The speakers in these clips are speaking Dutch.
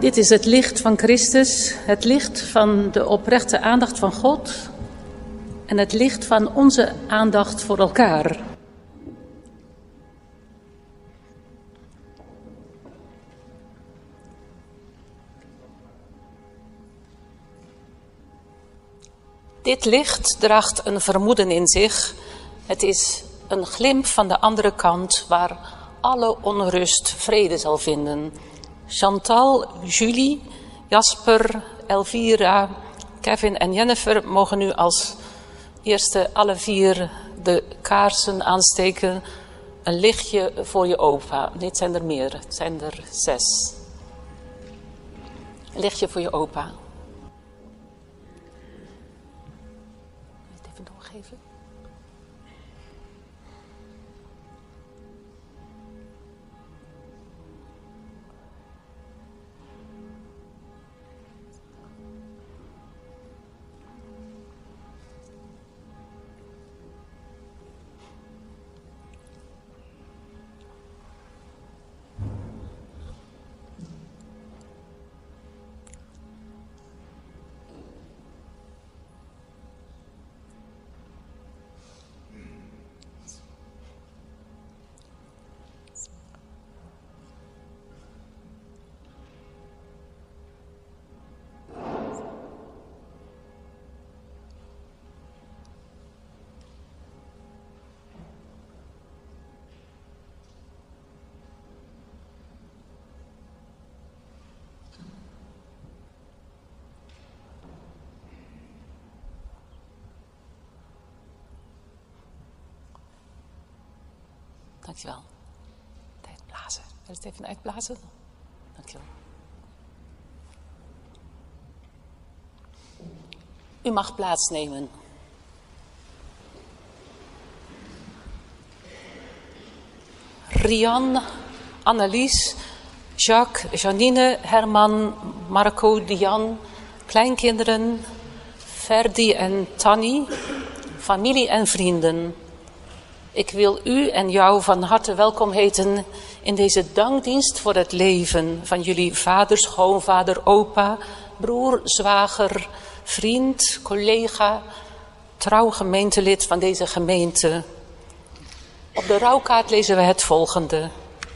Dit is het licht van Christus, het licht van de oprechte aandacht van God en het licht van onze aandacht voor elkaar. Dit licht draagt een vermoeden in zich. Het is een glimp van de andere kant waar alle onrust vrede zal vinden. Chantal, Julie, Jasper, Elvira, Kevin en Jennifer mogen nu als eerste alle 4 de kaarsen aansteken. Een lichtje voor je opa. Nee, het zijn er meer. Het zijn er 6. Een lichtje voor je opa. Even doorgeven. Dankjewel. Uitblazen. Wil je het even uitblazen? Dankjewel. U mag plaatsnemen. Rian, Annelies, Jacques, Janine, Herman, Marco, Diane, kleinkinderen, Ferdi en Tanny, familie en vrienden. Ik wil u en jou van harte welkom heten in deze dankdienst voor het leven van jullie vader, schoonvader, opa, broer, zwager, vriend, collega, trouw gemeentelid van deze gemeente. Op de rouwkaart lezen we het volgende.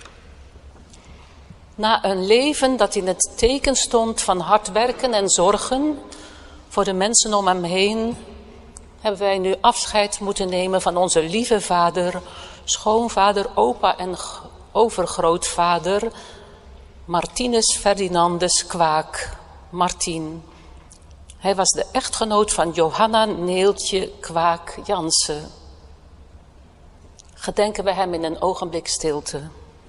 Na een leven dat in het teken stond van hard werken en zorgen voor de mensen om hem heen, hebben wij nu afscheid moeten nemen van onze lieve vader, schoonvader, opa en overgrootvader, Martinus Ferdinandus Kwaak, Martien. Hij was de echtgenoot van Johanna Neeltje Kwaak Jansen. Gedenken we hem in een ogenblik stilte.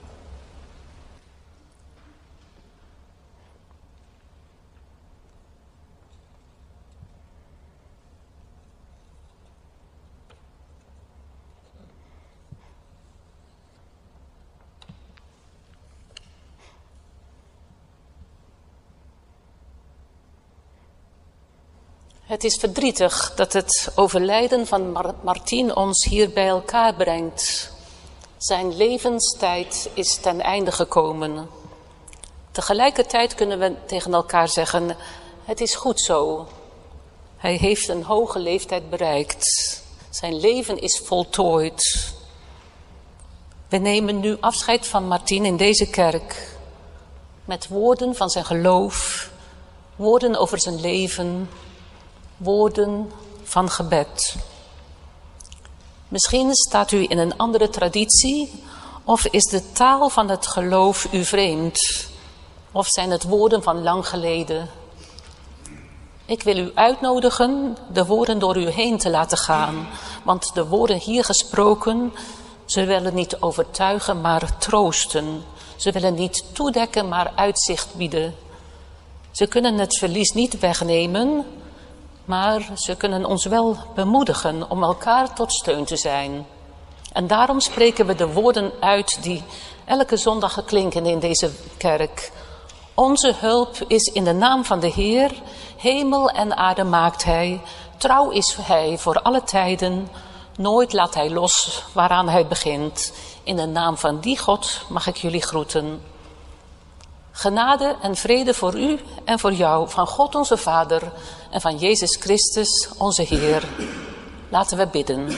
Het is verdrietig dat het overlijden van Martien ons hier bij elkaar brengt. Zijn levenstijd is ten einde gekomen. Tegelijkertijd kunnen we tegen elkaar zeggen, het is goed zo. Hij heeft een hoge leeftijd bereikt. Zijn leven is voltooid. We nemen nu afscheid van Martien in deze kerk. Met woorden van zijn geloof, woorden over zijn leven, woorden van gebed. Misschien staat u in een andere traditie, of is de taal van het geloof u vreemd, of zijn het woorden van lang geleden. Ik wil u uitnodigen de woorden door u heen te laten gaan, want de woorden hier gesproken, ze willen niet overtuigen, maar troosten. Ze willen niet toedekken, maar uitzicht bieden. Ze kunnen het verlies niet wegnemen, maar ze kunnen ons wel bemoedigen om elkaar tot steun te zijn. En daarom spreken we de woorden uit die elke zondag klinken in deze kerk. Onze hulp is in de naam van de Heer, hemel en aarde maakt Hij, trouw is Hij voor alle tijden, nooit laat Hij los waaraan Hij begint. In de naam van die God mag ik jullie groeten. Genade en vrede voor u en voor jou, van God onze Vader en van Jezus Christus onze Heer. Laten we bidden.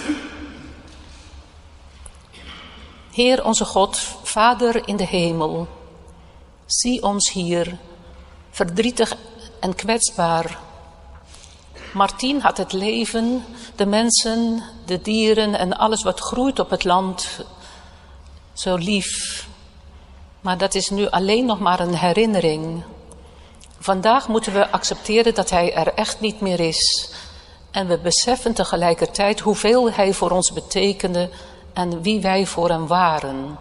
Heer onze God, Vader in de hemel, zie ons hier, verdrietig en kwetsbaar. Martien had het leven, de mensen, de dieren en alles wat groeit op het land zo lief. Maar dat is nu alleen nog maar een herinnering. Vandaag moeten we accepteren dat hij er echt niet meer is. En we beseffen tegelijkertijd hoeveel hij voor ons betekende en wie wij voor hem waren.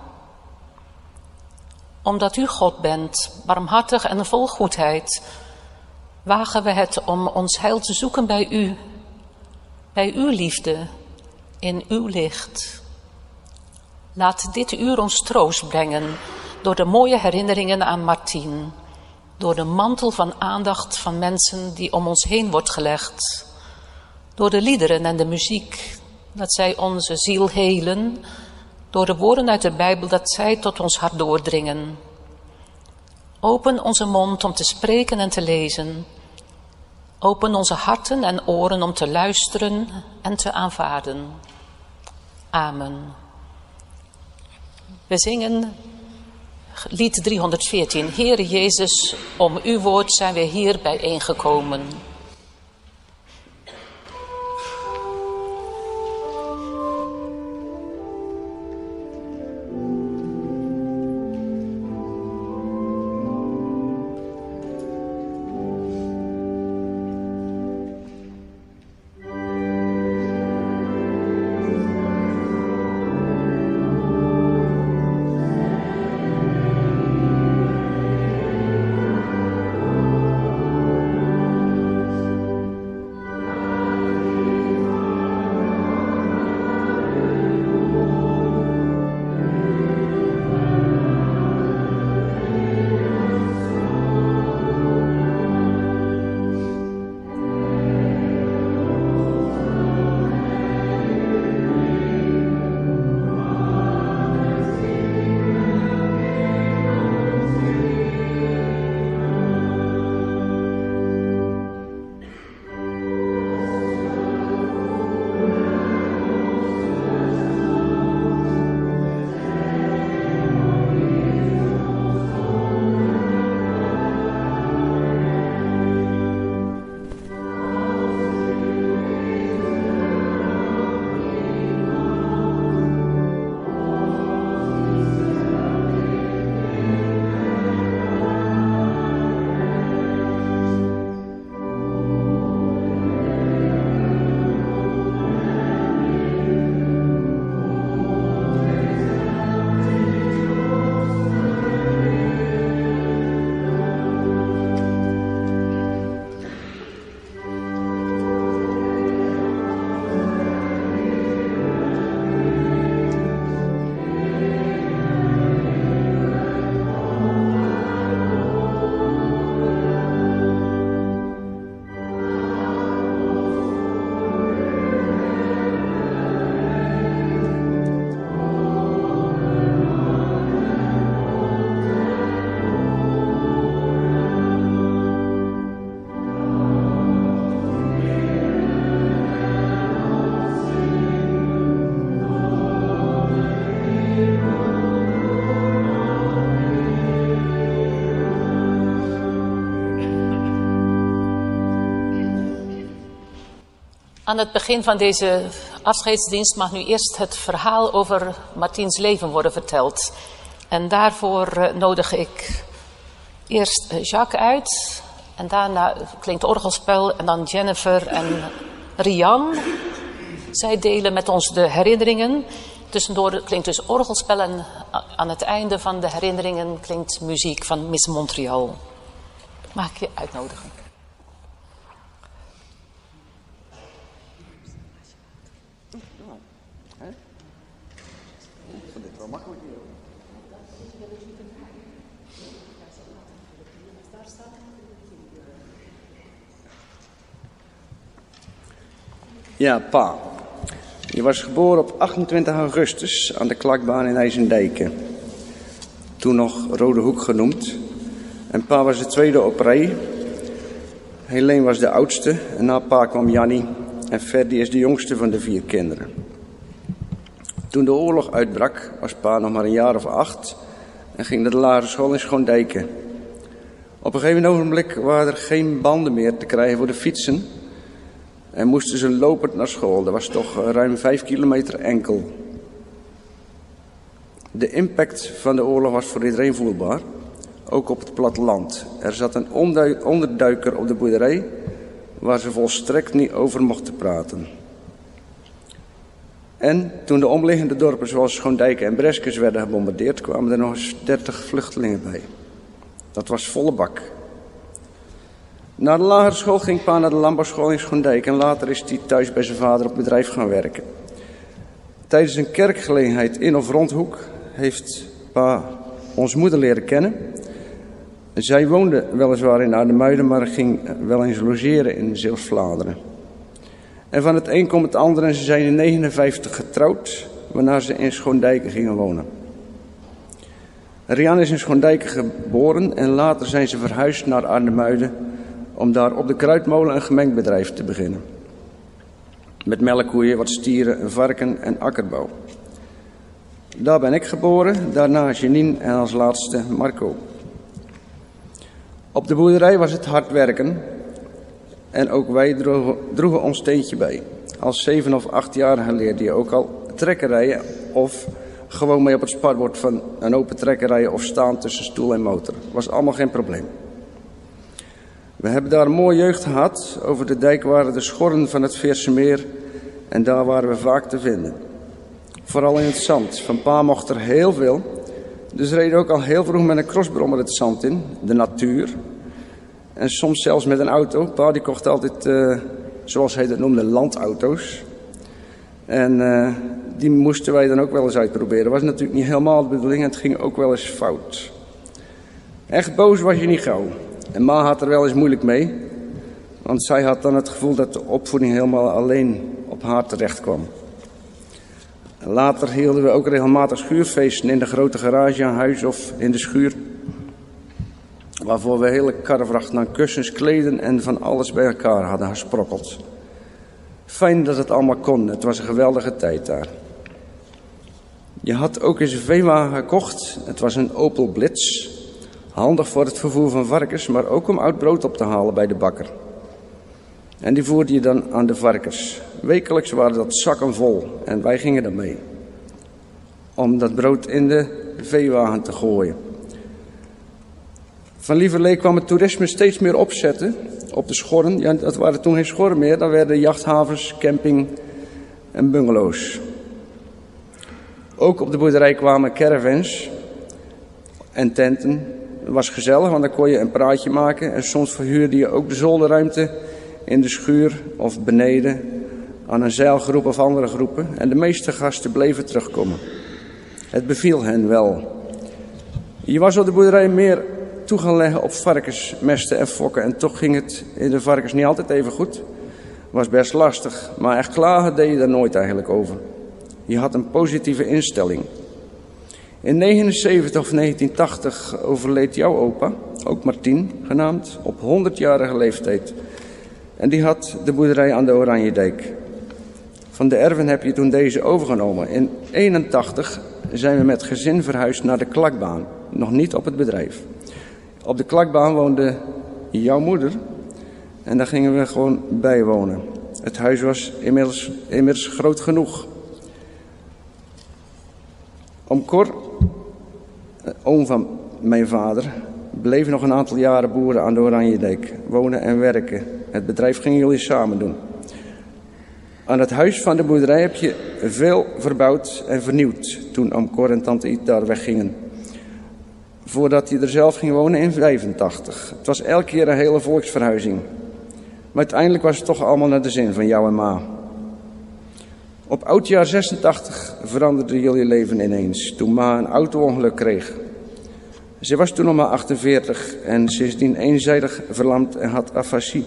Omdat u God bent, barmhartig en vol goedheid, wagen we het om ons heil te zoeken bij u. Bij uw liefde, in uw licht. Laat dit uur ons troost brengen door de mooie herinneringen aan Martien. Door de mantel van aandacht van mensen die om ons heen wordt gelegd. Door de liederen en de muziek, dat zij onze ziel helen. Door de woorden uit de Bijbel, dat zij tot ons hart doordringen. Open onze mond om te spreken en te lezen. Open onze harten en oren om te luisteren en te aanvaarden. Amen. We zingen lied 314. Heere Jezus, om uw woord zijn we hier bijeengekomen. Aan het begin van deze afscheidsdienst mag nu eerst het verhaal over Martiens leven worden verteld. En daarvoor nodig ik eerst Jacques uit. En daarna klinkt orgelspel en dan Jennifer en Rian. Zij delen met ons de herinneringen. Tussendoor klinkt dus orgelspel en aan het einde van de herinneringen klinkt muziek van Miss Montreal. Mag ik je uitnodigen? Ja, pa. Je was geboren op 28 augustus aan de Klakbaan in IJsendijken. Toen nog Rode Hoek genoemd. En pa was de tweede op rij. Helene was de oudste en na pa kwam Jannie en Ferdi is de jongste van de 4 kinderen. Toen de oorlog uitbrak was pa nog maar een jaar of 8 en ging naar de lagere school in Schoondijken. Op een gegeven ogenblik waren er geen banden meer te krijgen voor de fietsen en moesten ze lopend naar school. Dat was toch ruim 5 kilometer enkel. De impact van de oorlog was voor iedereen voelbaar, ook op het platteland. Er zat een onderduiker op de boerderij waar ze volstrekt niet over mochten praten. En toen de omliggende dorpen zoals Schoondijken en Breskens werden gebombardeerd, kwamen er nog eens 30 vluchtelingen bij. Dat was volle bak. Na de lagere school ging pa naar de landbouwschool in Schoondijk en later is hij thuis bij zijn vader op bedrijf gaan werken. Tijdens een kerkgelegenheid in of rond Hoek heeft pa ons moeder leren kennen. Zij woonde weliswaar in Arnhemuiden, maar ging wel eens logeren in Zeeuws-Vlaanderen. En van het een komt het ander en ze zijn in 1959 getrouwd, waarna ze in Schoondijken gingen wonen. Rian is in Schoondijken geboren en later zijn ze verhuisd naar Arnhemuiden om daar op de Kruidmolen een gemengd bedrijf te beginnen. Met melkkoeien, wat stieren, een varken en akkerbouw. Daar ben ik geboren, daarna Janine en als laatste Marco. Op de boerderij was het hard werken en ook wij droegen ons steentje bij. Als 7 of 8-jarige leerde je ook al trekken rijden of gewoon mee op het sparbord van een open trekker rijden of staan tussen stoel en motor. Was allemaal geen probleem. We hebben daar een mooie jeugd gehad. Over de dijk waren de schorren van het Veerse Meer en daar waren we vaak te vinden. Vooral in het zand. Van pa mocht er heel veel. Dus reden ook al heel vroeg met een crossbrommer het zand in. De natuur. En soms zelfs met een auto. Pa die kocht altijd, zoals hij dat noemde, landauto's. En die moesten wij dan ook wel eens uitproberen. Dat was natuurlijk niet helemaal de bedoeling en het ging ook wel eens fout. Echt boos was je niet gauw. En ma had er wel eens moeilijk mee. Want zij had dan het gevoel dat de opvoeding helemaal alleen op haar terecht kwam. Later hielden we ook regelmatig schuurfeesten in de grote garage aan huis of in de schuur. Waarvoor we hele karrevrachten aan kussens, kleden en van alles bij elkaar hadden gesprokkeld. Fijn dat het allemaal kon. Het was een geweldige tijd daar. Je had ook eens een veewagen gekocht. Het was een Opel Blitz. Handig voor het vervoer van varkens, maar ook om oud brood op te halen bij de bakker. En die voerde je dan aan de varkens. Wekelijks waren dat zakken vol en wij gingen daarmee. Om dat brood in de veewagen te gooien. Van lieverlee kwam het toerisme steeds meer opzetten op de schorren. Ja, dat waren toen geen schorren meer, dat werden jachthavens, camping en bungalows. Ook op de boerderij kwamen caravans en tenten. Het was gezellig, want dan kon je een praatje maken. En soms verhuurde je ook de zolderruimte in de schuur of beneden aan een zeilgroep of andere groepen. En de meeste gasten bleven terugkomen. Het beviel hen wel. Je was op de boerderij meer toe gaan leggen op varkens, mesten en fokken. En toch ging het in de varkens niet altijd even goed. Was best lastig, maar echt klagen deed je daar nooit eigenlijk over. Je had een positieve instelling. In 1979 of 1980 overleed jouw opa, ook Martien genaamd, op 100-jarige leeftijd. En die had de boerderij aan de Oranjedijk. Van de erven heb je toen deze overgenomen. In 1981 zijn we met gezin verhuisd naar de Klakbaan, nog niet op het bedrijf. Op de Klakbaan woonde jouw moeder en daar gingen we gewoon bij wonen. Het huis was inmiddels groot genoeg. Oom Cor, oom van mijn vader, bleef nog een aantal jaren boeren aan de Oranjedijk. Wonen en werken. Het bedrijf gingen jullie samen doen. Aan het huis van de boerderij heb je veel verbouwd en vernieuwd toen oom Cor en tante Iet daar weggingen. Voordat hij er zelf ging wonen in 1985. Het was elke keer een hele volksverhuizing. Maar uiteindelijk was het toch allemaal naar de zin van jou en ma. Op oudjaar 86 veranderde jullie leven ineens toen ma een auto-ongeluk kreeg. Ze was toen nog maar 48 en sindsdien eenzijdig verlamd en had afasie.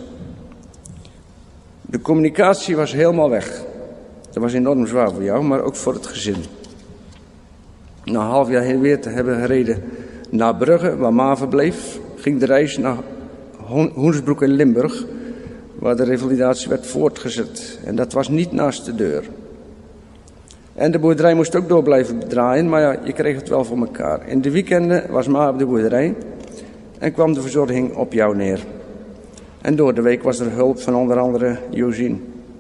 De communicatie was helemaal weg. Dat was enorm zwaar voor jou, maar ook voor het gezin. Na een half jaar heen weer te hebben gereden naar Brugge, waar ma verbleef, ging de reis naar Hoensbroek in Limburg, waar de revalidatie werd voortgezet. En dat was niet naast de deur. En de boerderij moest ook door blijven draaien, maar ja, je kreeg het wel voor elkaar. In de weekenden was Ma op de boerderij en kwam de verzorging op jou neer. En door de week was er hulp van onder andere Josien.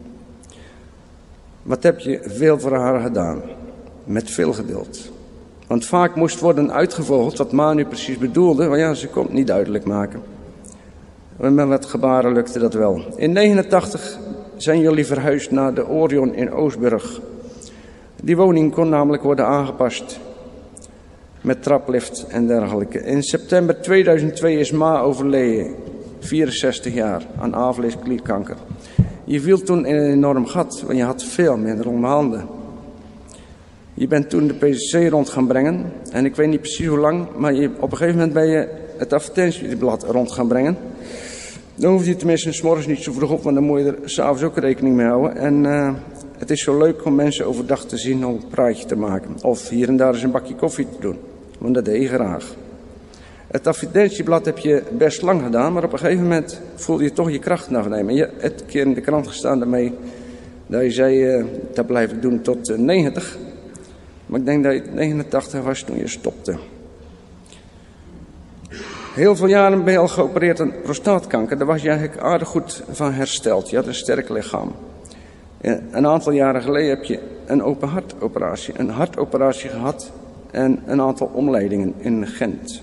Wat heb je veel voor haar gedaan? Met veel geduld. Want vaak moest worden uitgevogeld wat Ma nu precies bedoelde, maar ja, ze kon het niet duidelijk maken. Maar met wat gebaren lukte dat wel. In 1989 zijn jullie verhuisd naar de Orion in Oostburg. Die woning kon namelijk worden aangepast met traplift en dergelijke. In september 2002 is Ma overleden, 64 jaar, aan aanvleesklierkanker. Je viel toen in een enorm gat, want je had veel minder onder handen. Je bent toen de PCC rond gaan brengen. En ik weet niet precies hoe lang, maar op een gegeven moment ben je het advertentieblad rond gaan brengen. Dan hoef je tenminste 's morgens niet zo vroeg op, want dan moet je er 's avonds ook rekening mee houden. En het is zo leuk om mensen overdag te zien om een praatje te maken. Of hier en daar eens een bakje koffie te doen, want dat deed je graag. Het advertentieblad heb je best lang gedaan, maar op een gegeven moment voelde je toch je kracht afnemen. Je hebt een keer in de krant gestaan daarmee dat je zei, dat blijf ik doen tot 90. Maar ik denk dat je 89 was toen je stopte. Heel veel jaren ben je al geopereerd aan prostaatkanker. Daar was je eigenlijk aardig goed van hersteld. Je had een sterk lichaam. Een aantal jaren geleden heb je een open hartoperatie gehad en een aantal omleidingen in Gent.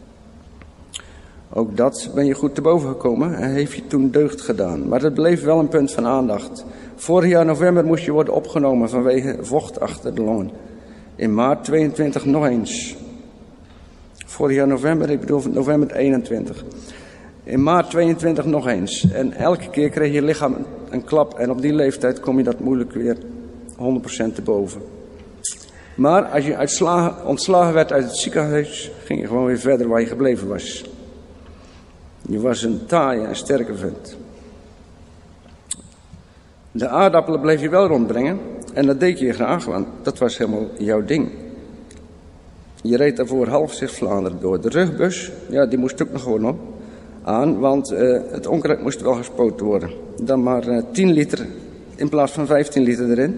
Ook dat ben je goed te boven gekomen en heeft je toen deugd gedaan. Maar het bleef wel een punt van aandacht. Vorig jaar november moest je worden opgenomen vanwege vocht achter de longen. In maart 22 nog eens. Vorig jaar november, ik bedoel november 21. In maart 22 nog eens. En elke keer kreeg je lichaam een klap. En op die leeftijd kom je dat moeilijk weer 100% te boven. Maar als je ontslagen werd uit het ziekenhuis, ging je gewoon weer verder waar je gebleven was. Je was een taaie en sterke vent. De aardappelen bleef je wel rondbrengen. En dat deed je graag, want dat was helemaal jouw ding. Je reed daarvoor half Zeeuws-Vlaanderen door. De rugbus, ja, die moest ook nog gewoon aan, want het onkruid moest wel gespoten worden. Dan maar 10 liter in plaats van 15 liter erin.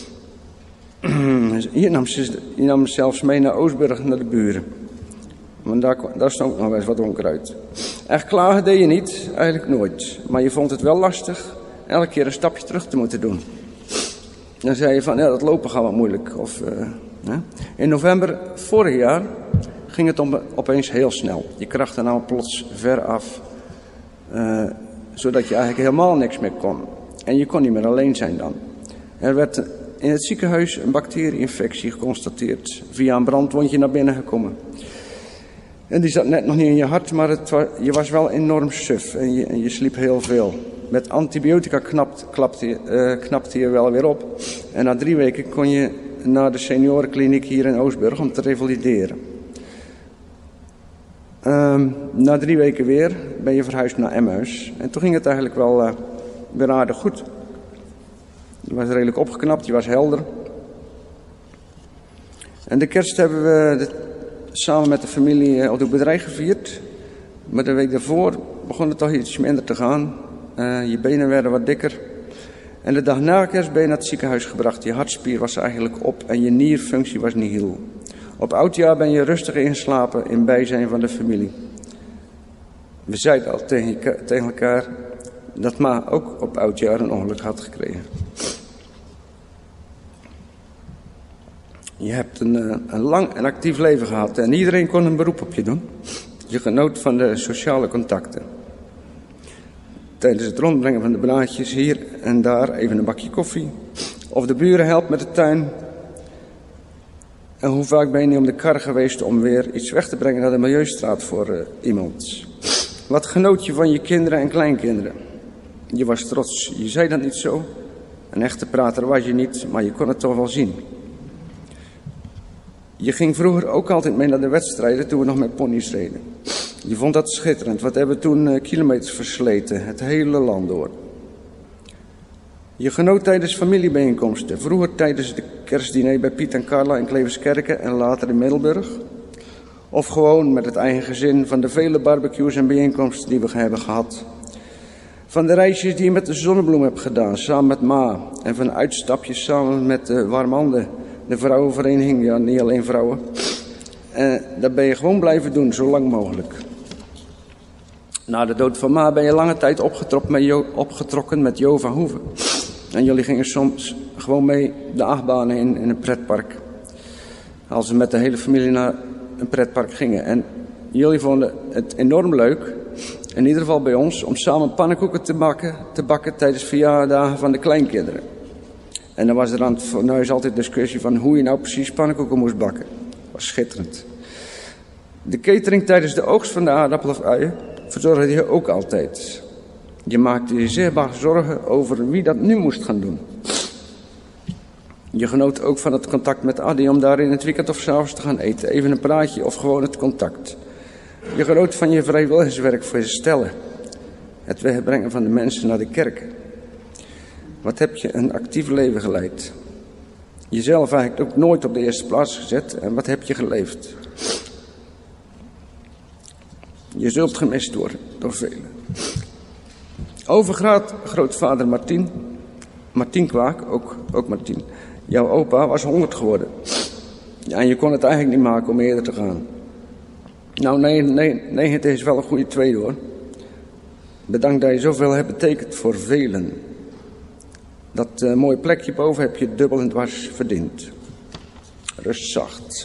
Je nam zelfs mee naar Oostburg, naar de buren. Want daar stond nog wel eens wat onkruid. Echt klagen deed je niet, eigenlijk nooit. Maar je vond het wel lastig elke keer een stapje terug te moeten doen. Dan zei je van, ja, dat lopen gaat wat moeilijk. In november vorig jaar ging het opeens heel snel. Je krachten namen plots ver af. Zodat je eigenlijk helemaal niks meer kon. En je kon niet meer alleen zijn dan. Er werd in het ziekenhuis een bacterieinfectie geconstateerd. Via een brandwondje naar binnen gekomen. En die zat net nog niet in je hart, maar je was wel enorm suf. En je sliep heel veel. Met antibiotica knapte je wel weer op. En na 3 weken kon je naar de seniorenkliniek hier in Oostburg om te revalideren. Na 3 weken weer ben je verhuisd naar Emmaus. En toen ging het eigenlijk wel weer aardig goed. Je was redelijk opgeknapt, je was helder. En de kerst hebben we samen met de familie op de boerderij gevierd. Maar de week daarvoor begon het toch iets minder te gaan. Je benen werden wat dikker. En de dag na kerst ben je naar het ziekenhuis gebracht. Je hartspier was eigenlijk op en je nierfunctie was nihil. Op oudjaar ben je rustig ingeslapen in bijzijn van de familie. We zeiden al tegen elkaar dat Ma ook op oudjaar een ongeluk had gekregen. Je hebt een lang en actief leven gehad en iedereen kon een beroep op je doen. Je genoot van de sociale contacten. Tijdens het rondbrengen van de blaadjes hier en daar even een bakje koffie. Of de buren helpt met de tuin. En hoe vaak ben je niet om de kar geweest om weer iets weg te brengen naar de milieustraat voor iemand. Wat genoot je van je kinderen en kleinkinderen. Je was trots, je zei dat niet zo. Een echte prater was je niet, maar je kon het toch wel zien. Je ging vroeger ook altijd mee naar de wedstrijden toen we nog met ponies reden. Je vond dat schitterend. Wat hebben we toen kilometers versleten, het hele land door. Je genoot tijdens familiebijeenkomsten. Vroeger tijdens de kerstdiner bij Piet en Carla in Klevenskerken en later in Middelburg. Of gewoon met het eigen gezin van de vele barbecues en bijeenkomsten die we hebben gehad. Van de reisjes die je met de Zonnebloem hebt gedaan, samen met Ma. En van uitstapjes samen met de Warmande, de vrouwenvereniging, ja niet alleen vrouwen. Dat ben je gewoon blijven doen, zo lang mogelijk. Na de dood van Ma ben je lange tijd opgetrokken met Jo van Hoeven. En jullie gingen soms gewoon mee de achtbanen in een pretpark. Als we met de hele familie naar een pretpark gingen. En jullie vonden het enorm leuk, in ieder geval bij ons, om samen pannenkoeken te bakken tijdens verjaardagen van de kleinkinderen. En dan was er aan het fornuis altijd discussie van hoe je nou precies pannenkoeken moest bakken. Dat was schitterend. De catering tijdens de oogst van de aardappel of uien verzorgde je ook altijd. Je maakte je zeer zorgen over wie dat nu moest gaan doen. Je genoot ook van het contact met Addy om daar in het weekend of 's avonds te gaan eten. Even een praatje of gewoon het contact. Je genoot van je vrijwilligerswerk voor je stellen. Het wegbrengen van de mensen naar de kerk. Wat heb je een actief leven geleid. Jezelf eigenlijk ook nooit op de eerste plaats gezet. En wat heb je geleefd. Je zult gemist worden door velen. Overgrootvader Martien Kwaak, ook Martien. Jouw opa was 100 geworden. Ja, en je kon het eigenlijk niet maken om eerder te gaan. Nou, nee, het is wel een goede tweede hoor. Bedankt dat je zoveel hebt betekend voor velen. Dat mooie plekje boven heb je dubbel en dwars verdiend. Rust zacht.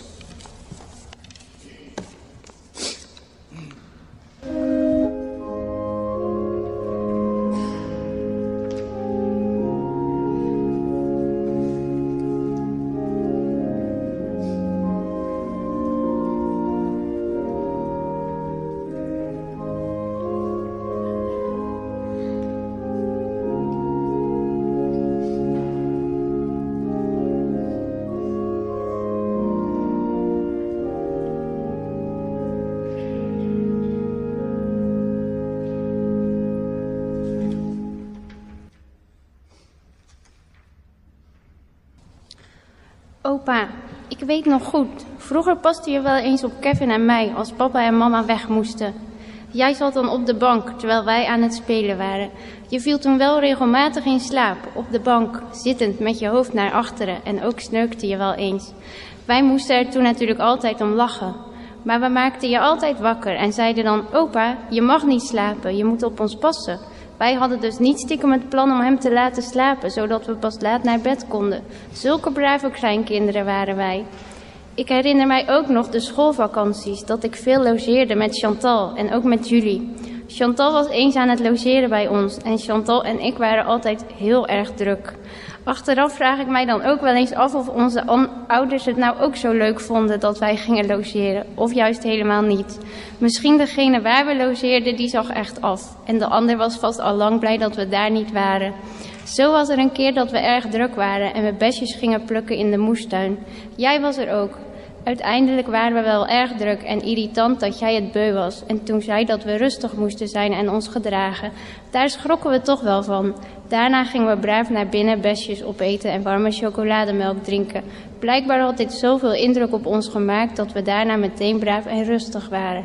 Opa, ik weet nog goed. Vroeger paste je wel eens op Kevin en mij als papa en mama weg moesten. Jij zat dan op de bank terwijl wij aan het spelen waren. Je viel toen wel regelmatig in slaap, op de bank, zittend met je hoofd naar achteren en ook sneukte je wel eens. Wij moesten er toen natuurlijk altijd om lachen. Maar we maakten je altijd wakker en zeiden dan, opa, je mag niet slapen, je moet op ons passen. Wij hadden dus niet stiekem het plan om hem te laten slapen, zodat we pas laat naar bed konden. Zulke brave kleinkinderen waren wij. Ik herinner mij ook nog de schoolvakanties, dat ik veel logeerde met Chantal en ook met Julie. Chantal was eens aan het logeren bij ons en Chantal en ik waren altijd heel erg druk. Achteraf vraag ik mij dan ook wel eens af of onze ouders het nou ook zo leuk vonden dat wij gingen logeren, of juist helemaal niet. Misschien degene waar we logeerden, die zag echt af. En de ander was vast al lang blij dat we daar niet waren. Zo was er een keer dat we erg druk waren en we besjes gingen plukken in de moestuin. Jij was er ook. Uiteindelijk waren we wel erg druk en irritant dat jij het beu was. En toen zei dat we rustig moesten zijn en ons gedragen. Daar schrokken we toch wel van. Daarna gingen we braaf naar binnen besjes opeten en warme chocolademelk drinken. Blijkbaar had dit zoveel indruk op ons gemaakt dat we daarna meteen braaf en rustig waren.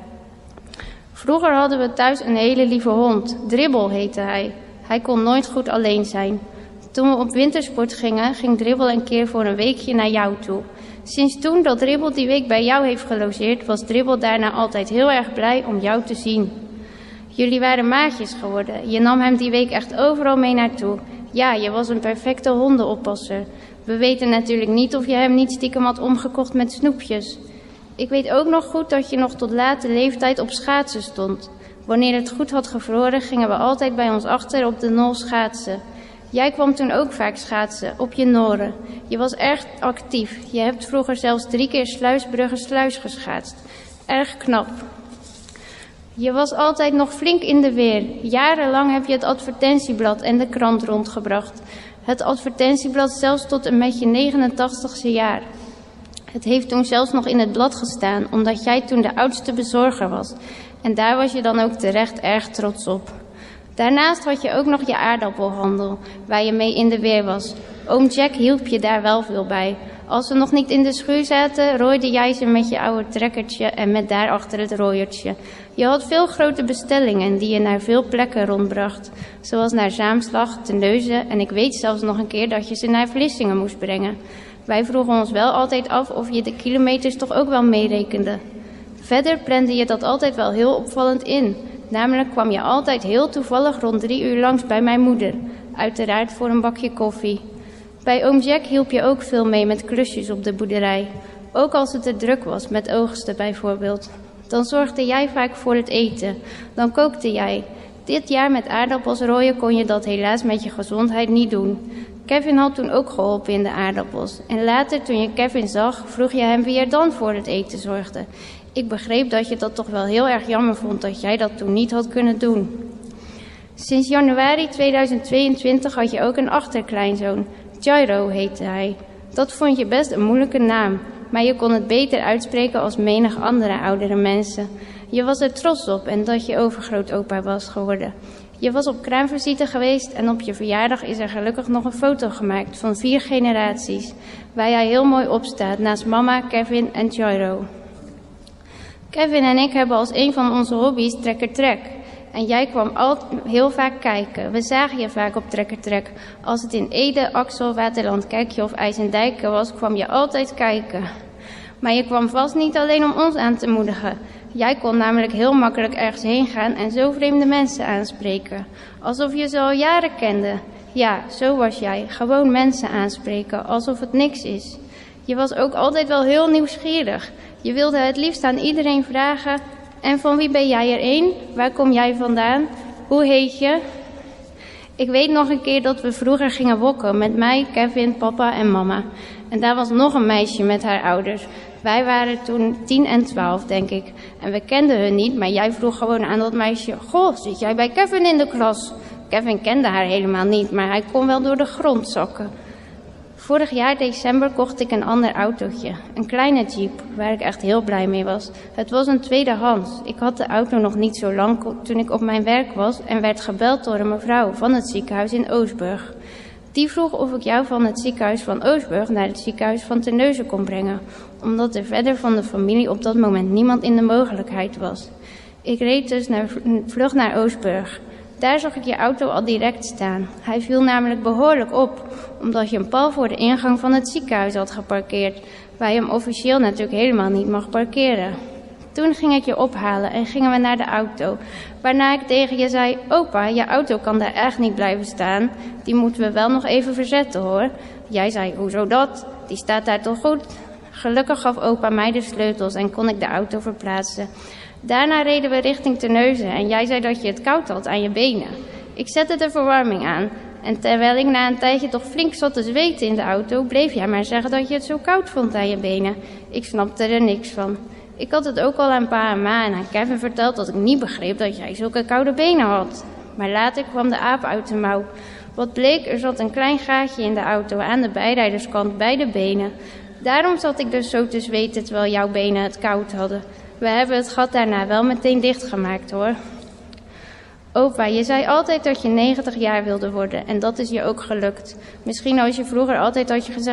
Vroeger hadden we thuis een hele lieve hond. Dribbel heette hij. Hij kon nooit goed alleen zijn. Toen we op wintersport gingen, ging Dribbel een keer voor een weekje naar jou toe. Sinds toen dat Dribbel die week bij jou heeft gelogeerd, was Dribbel daarna altijd heel erg blij om jou te zien. Jullie waren maatjes geworden. Je nam hem die week echt overal mee naartoe. Ja, je was een perfecte hondenoppasser. We weten natuurlijk niet of je hem niet stiekem had omgekocht met snoepjes. Ik weet ook nog goed dat je nog tot late leeftijd op schaatsen stond. Wanneer het goed had gevroren, gingen we altijd bij ons achter op de Nol schaatsen. Jij kwam toen ook vaak schaatsen, op je noren. Je was erg actief. Je hebt vroeger zelfs 3 keer Sluisbrugge-Sluis geschaatst. Erg knap. Je was altijd nog flink in de weer. Jarenlang heb je het advertentieblad en de krant rondgebracht. Het advertentieblad zelfs tot en met je 89ste jaar. Het heeft toen zelfs nog in het blad gestaan, omdat jij toen de oudste bezorger was. En daar was je dan ook terecht erg trots op. Daarnaast had je ook nog je aardappelhandel, waar je mee in de weer was. Oom Jack hielp je daar wel veel bij. Als ze nog niet in de schuur zaten, rooide jij ze met je oude trekkertje en met daarachter het rooiertje. Je had veel grote bestellingen die je naar veel plekken rondbracht. Zoals naar Zaamslag, Terneuzen en ik weet zelfs nog een keer dat je ze naar Vlissingen moest brengen. Wij vroegen ons wel altijd af of je de kilometers toch ook wel meerekende. Verder plande je dat altijd wel heel opvallend in. Namelijk kwam je altijd heel toevallig rond 3 uur langs bij mijn moeder. Uiteraard voor een bakje koffie. Bij oom Jack hielp je ook veel mee met klusjes op de boerderij. Ook als het te druk was, met oogsten bijvoorbeeld. Dan zorgde jij vaak voor het eten. Dan kookte jij. Dit jaar met aardappels rooien kon je dat helaas met je gezondheid niet doen. Kevin had toen ook geholpen in de aardappels. En later, toen je Kevin zag, vroeg je hem wie er dan voor het eten zorgde. Ik begreep dat je dat toch wel heel erg jammer vond dat jij dat toen niet had kunnen doen. Sinds januari 2022 had je ook een achterkleinzoon. Jairo heette hij. Dat vond je best een moeilijke naam, maar je kon het beter uitspreken als menig andere oudere mensen. Je was er trots op en dat je overgrootopa was geworden. Je was op kraamvisite geweest en op je verjaardag is er gelukkig nog een foto gemaakt van 4 generaties, waar jij heel mooi op staat naast mama, Kevin en Jairo. Kevin en ik hebben als een van onze hobby's trekkertrek. En jij kwam heel vaak kijken. We zagen je vaak op trekkertrek. Als het in Ede, Axel, Waterland, Kijkje of IJsendijken was, kwam je altijd kijken. Maar je kwam vast niet alleen om ons aan te moedigen. Jij kon namelijk heel makkelijk ergens heen gaan en zo vreemde mensen aanspreken. Alsof je ze al jaren kende. Ja, zo was jij. Gewoon mensen aanspreken, alsof het niks is. Je was ook altijd wel heel nieuwsgierig. Je wilde het liefst aan iedereen vragen: en van wie ben jij er een? Waar kom jij vandaan? Hoe heet je? Ik weet nog een keer dat we vroeger gingen wokken met mij, Kevin, papa en mama. En daar was nog een meisje met haar ouders. Wij waren toen 10 en 12, denk ik. En we kenden hun niet, maar jij vroeg gewoon aan dat meisje: goh, zit jij bij Kevin in de klas? Kevin kende haar helemaal niet, maar hij kon wel door de grond zakken. Vorig jaar december kocht ik een ander autootje. Een kleine Jeep, waar ik echt heel blij mee was. Het was een tweedehands. Ik had de auto nog niet zo lang toen ik op mijn werk was en werd gebeld door een mevrouw van het ziekenhuis in Oostburg. Die vroeg of ik jou van het ziekenhuis van Oostburg naar het ziekenhuis van Terneuzen kon brengen, omdat er verder van de familie op dat moment niemand in de mogelijkheid was. Ik reed dus vlug naar Oostburg. Daar zag ik je auto al direct staan. Hij viel namelijk behoorlijk op, omdat je hem pal voor de ingang van het ziekenhuis had geparkeerd, waar je hem officieel natuurlijk helemaal niet mag parkeren. Toen ging ik je ophalen en gingen we naar de auto, waarna ik tegen je zei: opa, je auto kan daar echt niet blijven staan. Die moeten we wel nog even verzetten hoor. Jij zei: hoezo dat? Die staat daar toch goed? Gelukkig gaf opa mij de sleutels en kon ik de auto verplaatsen. Daarna reden we richting Terneuzen en jij zei dat je het koud had aan je benen. Ik zette de verwarming aan en terwijl ik na een tijdje toch flink zat te zweten in de auto, bleef jij maar zeggen dat je het zo koud vond aan je benen. Ik snapte er niks van. Ik had het ook al aan pa en ma en aan Kevin verteld dat ik niet begreep dat jij zulke koude benen had. Maar later kwam de aap uit de mouw. Wat bleek, er zat een klein gaatje in de auto aan de bijrijderskant bij de benen. Daarom zat ik dus zo te zweten terwijl jouw benen het koud hadden. We hebben het gat daarna wel meteen dichtgemaakt hoor. Opa, je zei altijd dat je 90 jaar wilde worden en dat is je ook gelukt. Misschien als je vroeger altijd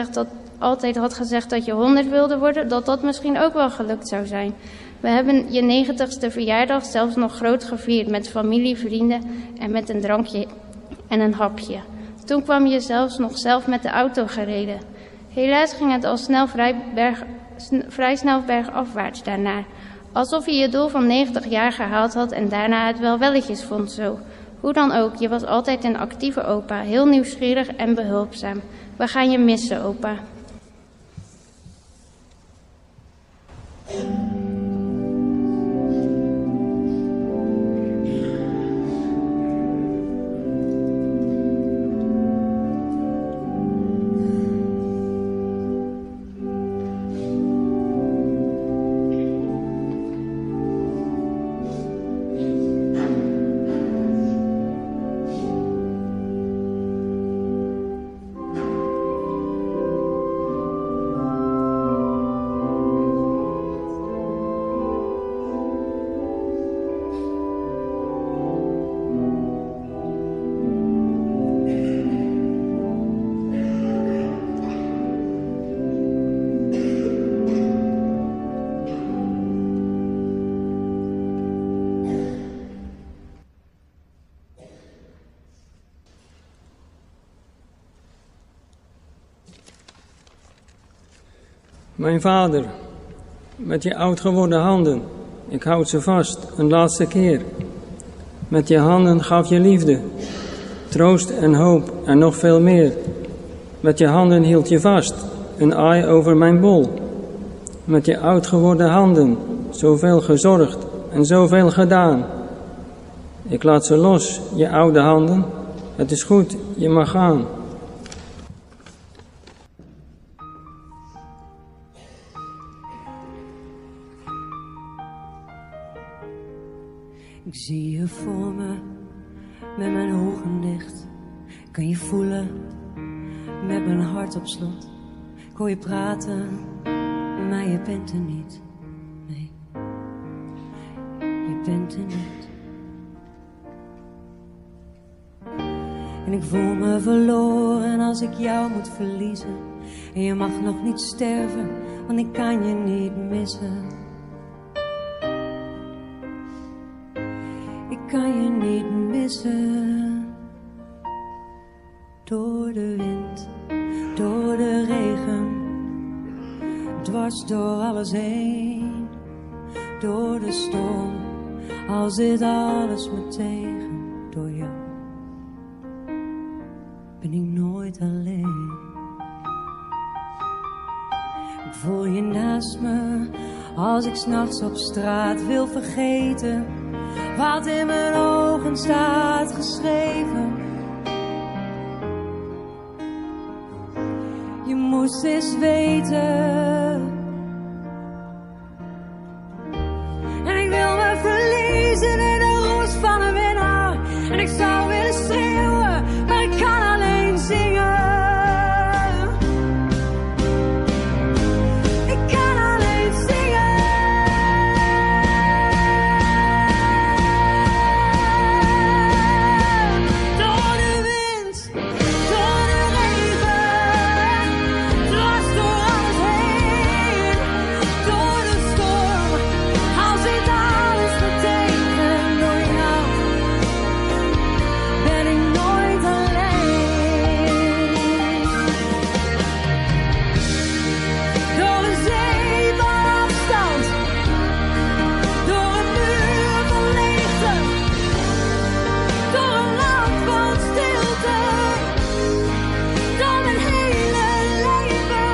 had gezegd dat je 100 wilde worden, dat misschien ook wel gelukt zou zijn. We hebben je 90ste verjaardag zelfs nog groot gevierd met familie, vrienden en met een drankje en een hapje. Toen kwam je zelfs nog zelf met de auto gereden. Helaas ging het al vrij snel bergafwaarts daarna. Alsof je je doel van 90 jaar gehaald had en daarna het wel welletjes vond zo. Hoe dan ook, je was altijd een actieve opa, heel nieuwsgierig en behulpzaam. We gaan je missen, opa. Mijn vader, met je oud geworden handen, ik houd ze vast, een laatste keer. Met je handen gaf je liefde, troost en hoop en nog veel meer. Met je handen hield je vast, een aai over mijn bol. Met je oud geworden handen, zoveel gezorgd en zoveel gedaan. Ik laat ze los, je oude handen. Het is goed, je mag gaan. Ik zie je voor me, met mijn ogen dicht. Kan je voelen, met mijn hart op slot. Ik hoor je praten, maar je bent er niet. Nee, je bent er niet. En ik voel me verloren als ik jou moet verliezen. En je mag nog niet sterven, want ik kan je niet missen. Ik kan je niet missen. Door de wind, door de regen, dwars door alles heen. Door de storm, al zit alles me tegen. Door jou ben ik nooit alleen. Ik voel je naast me, als ik 's nachts op straat wil vergeten wat in mijn ogen staat geschreven. Je moest eens weten. En ik wil me verliezen in de roes van een winnaar. En ik zou willen schreeuwen, maar ik kan alleen zingen. Ik kan alleen zingen. Door de wind, door de regen, dwars door alles heen. Door de storm, al zit alles me tegen. Door jou ben ik nooit alleen. Door een zee van afstand, door een muur van leegte, door een land van stilte, door mijn hele leven.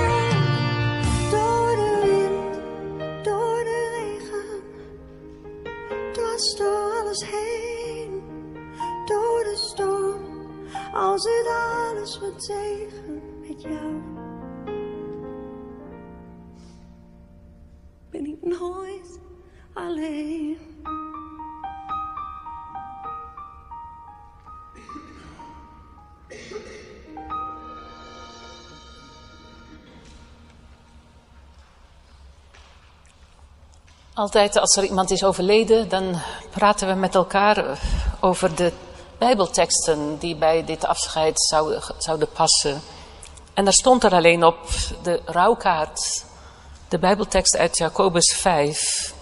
Door de wind, door de regen, dwars door alles heen. Door de storm, al zit alles me tegen. Met jou ben ik nooit alleen. Altijd als er iemand is overleden, dan praten we met elkaar over de Bijbelteksten die bij dit afscheid zouden passen. En daar stond er alleen op de rouwkaart de Bijbeltekst uit Jacobus 5.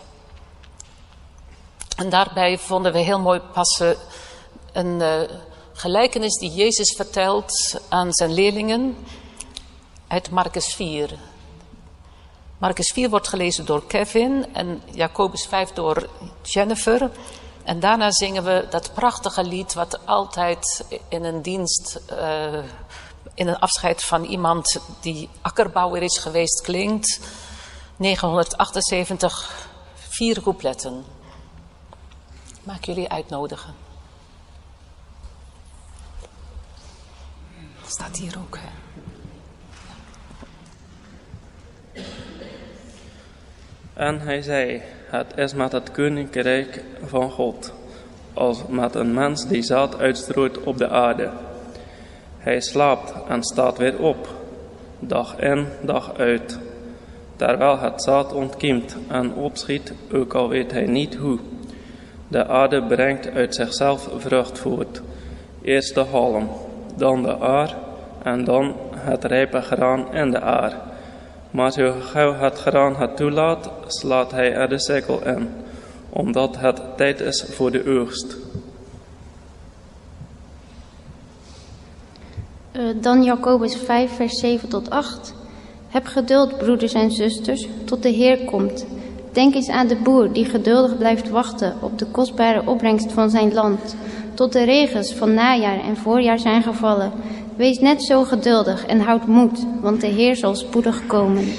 En daarbij vonden we heel mooi passen een gelijkenis die Jezus vertelt aan zijn leerlingen uit Marcus 4. Marcus 4 wordt gelezen door Kevin en Jacobus 5 door Jennifer. En daarna zingen we dat prachtige lied wat altijd in een dienst, in een afscheid van iemand die akkerbouwer is geweest klinkt. 978, 4 coupletten. Mag ik jullie uitnodigen? Staat hier ook, hè? En hij zei, het is met het koninkrijk van God, als met een mens die zaad uitstrooit op de aarde. Hij slaapt en staat weer op, dag in, dag uit, terwijl het zaad ontkiemt en opschiet, ook al weet hij niet hoe. De aarde brengt uit zichzelf vrucht voort, eerst de halm, dan de aar en dan het rijpe graan in de aar. Maar zo gauw het graan het toelaat, slaat hij er de sikkel in, omdat het tijd is voor de oogst. Dan Jacobus 5 vers 7 tot 8. Heb geduld, broeders en zusters, tot de Heer komt. Denk eens aan de boer die geduldig blijft wachten op de kostbare opbrengst van zijn land, tot de regens van najaar en voorjaar zijn gevallen. Wees net zo geduldig en houd moed, want de Heer zal spoedig komen.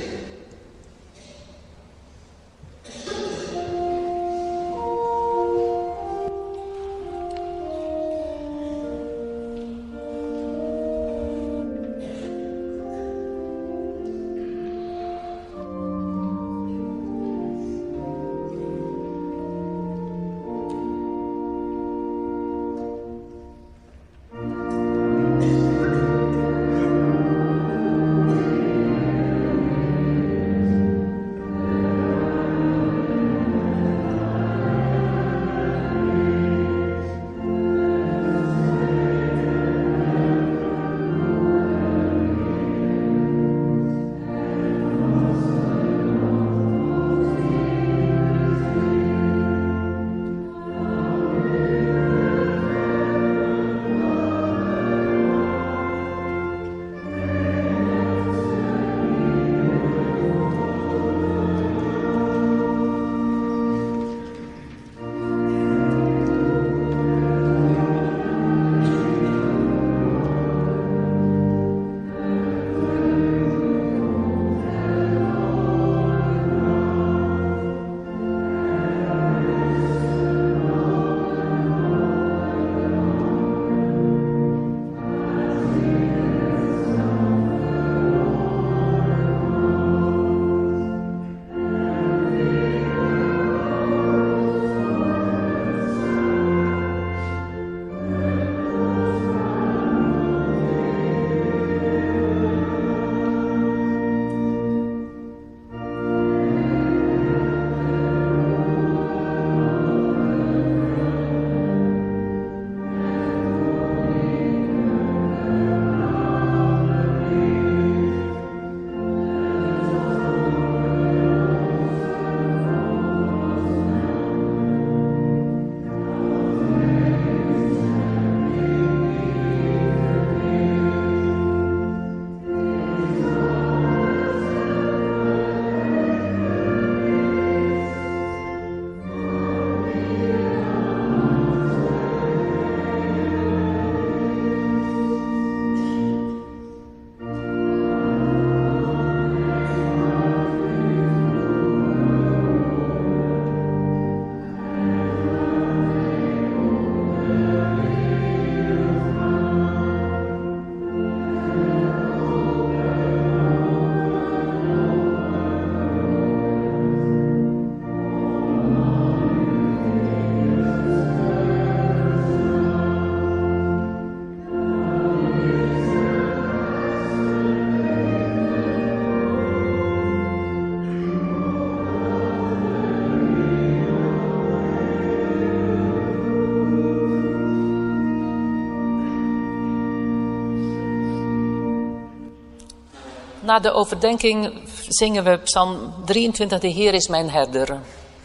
Na de overdenking zingen we Psalm 23, de Heer is mijn herder.